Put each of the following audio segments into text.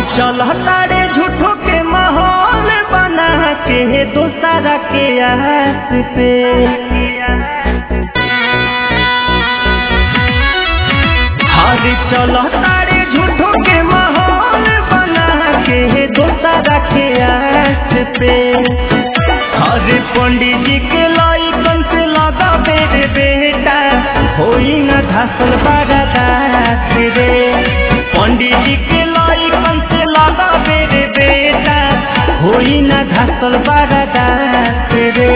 चल तारे झूठो के माहौल बना के दोसरा के आस पे। हरे चल तारे झूठो के माहौल बना के दोसरा के आस पे। हरे पंडित जी के लाइकन से लगा बेरे बेटा होई न धसल बरदास रे। पंडित जी के लाइकन से लगा बेरे बेटा होई न धसल बरदास रे।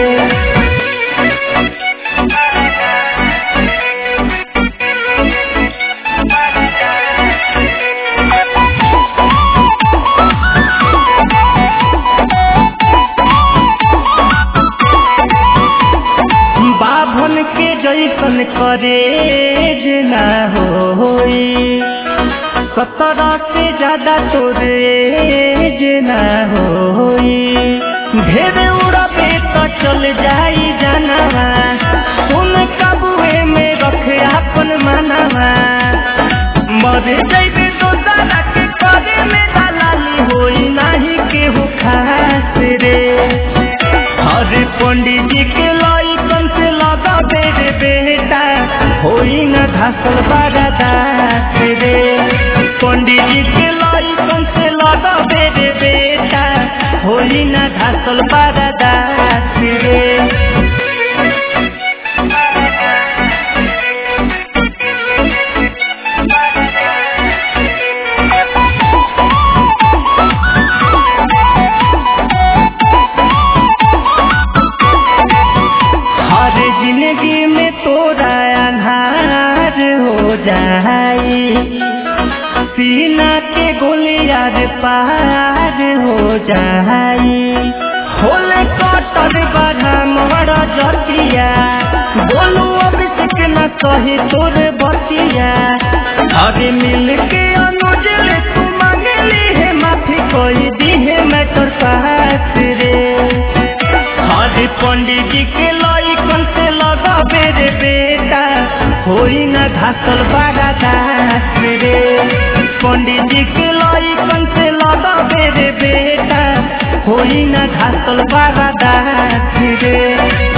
बाभन के जैसन करेज ना होई 17 से ज्यादा तोरेज ना होई। ढेर उड़ाबे तो चल जाई जानवा सुन काबुए में रखे अपन मनवा। मर जैबे दोसरा के करे में दलाली होई नहीं केहू खास रे। हरे पंडित जी के लाइकन से लगा बेरे बेटा होई न धसल बरदास रे। पंडित जी के लाइकन से लगा बेरे बेटा होई न धसल बरदास रे। हर जिंदगी में तोरा अन्हार हो जाई सीना के गोलियार पार हो जाई। होले कटर बड़ा मोरा जतिया बोलू अभिषेक न कही तोर बतिया। अरे मिल के अनुज ले तू मांगली है माफी कोई दी है मैं तोर पास रे। हरे पंडित जी के लाइकन से लगा बेरे बेटा होई न धसल बरदास रे। पंडित जी के लाइकन से लगा बेरे बेटा होई न धसल बरदास रे।